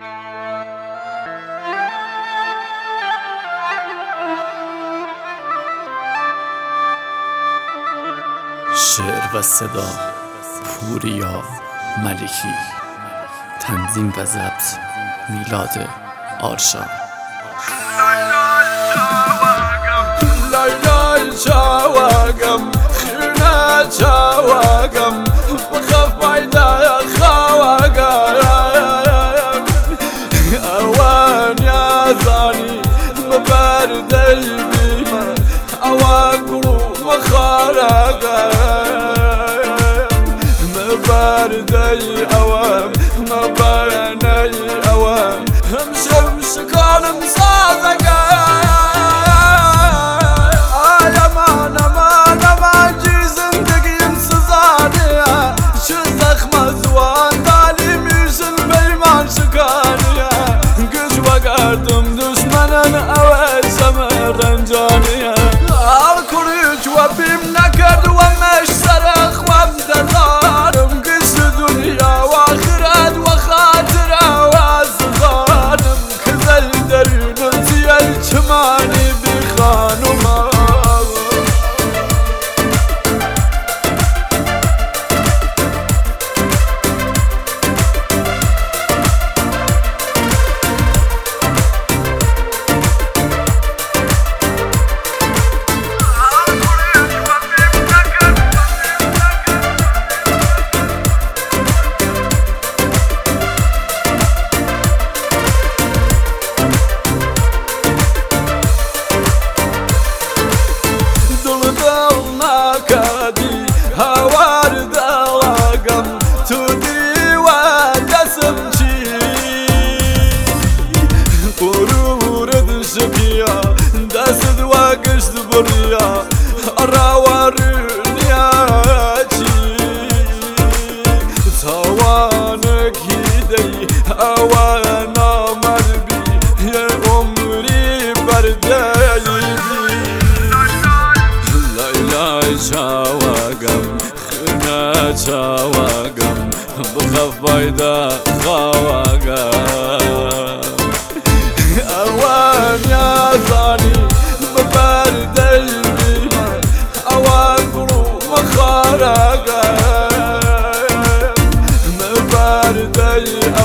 شعر و صدا پوریا ملکی، تنظیم و ضبط میلاد آرشا. لای چاواگم خیرنا چاواگم وخف بايدا خواگم اوان يا زاني مبردي بيما اوان مخارقم مبردي اوام مبرني اوام همشمش كان مصادقه Gördüm düşmanın avesem rencanıya Al kuruç ve bim nekerd ve meşserekh ve mdedarım Kısı dünya ve ahiret ve hatıra ve zıgarım Kızel derinin ziyel çimani bir hanıma هوار دلقم تودي ودسمشي قرور شقيا دست وقشت بريا الراور نياتي توانك هيدي اوانا مربي يا عمري بردايدي لا شاواقم خنا شاواقم بخف بايدا خواقم اوان يا زاني ببردي بيما اوان قلو مخارقم مبردي